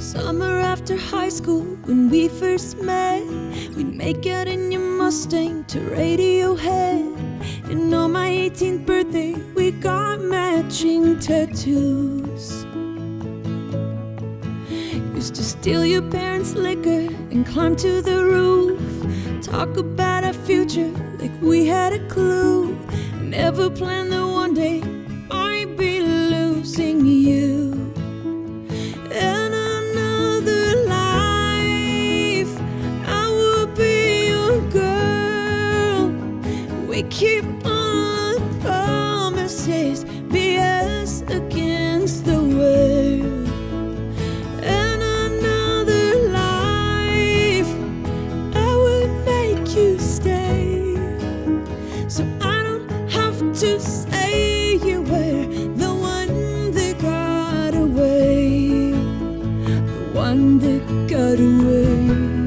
Summer after high school, when we first met, we'd make out in your Mustang to Radiohead. And on my 18th birthday, we got matching tattoos. Used to steal your parents' liquor and climb to the roof. Talk about our future like we had a clue. Never planned that one day I'd be losing you. In another life, I would be your girl. We keep all our promises, be us against the world. In another life, I would make you stay, so I don't have to say you were the one that got away, the one that got away.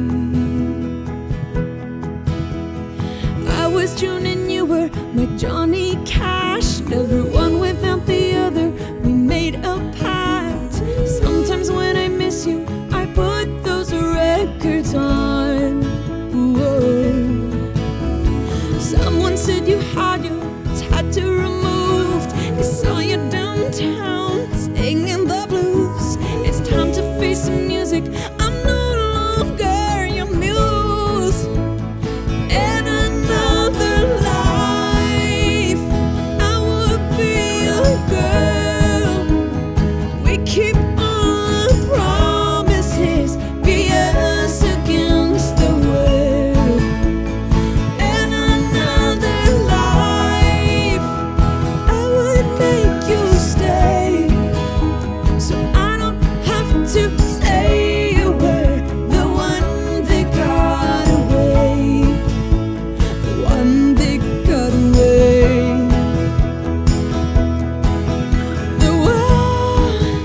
I was June and you were my Johnny Cash. Never one without the other, we made a pact. Sometimes when I miss you, I put those records on. Whoa. Someone said you had your tattoo removed. I saw you downtown singing the blues. It's time to face the music. I'm no longer your muse. In another life, I would be your girl. We keep all our promises, be us against the world. In another life, I would make you stay, so I don't have to say you were the one that got away, the one that got away. The one,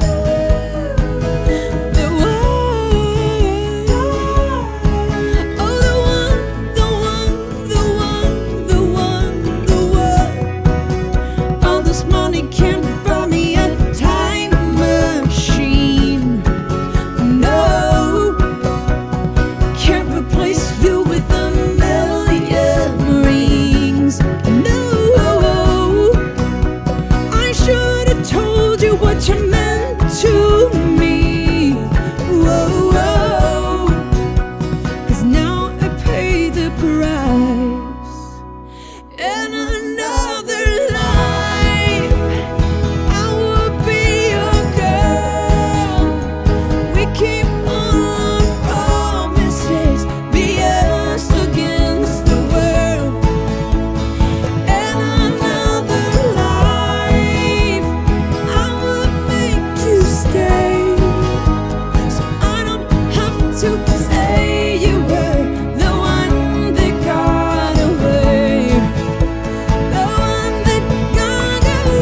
the one, oh the one, the one, the one, the one, the one. All this money can't buy me a time machine. No, can't replace you with a million rings. No, I should have told you what you meant to me. Whoa, whoa. 'Cause now I pay the price. In another life, I would be your girl. We keep all our promises, be us against the world. In another life, I would make you stay, so I don't have to say you were the one that got away, the one that got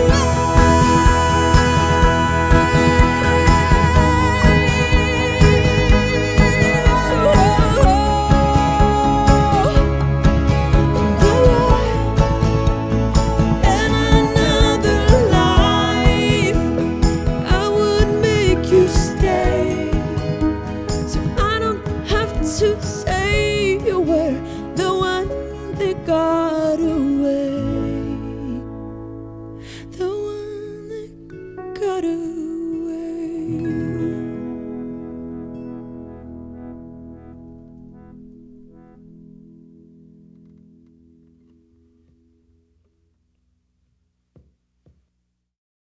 In another life, I would make you stay, so I don't have to say you were the one that got away, the one that got away.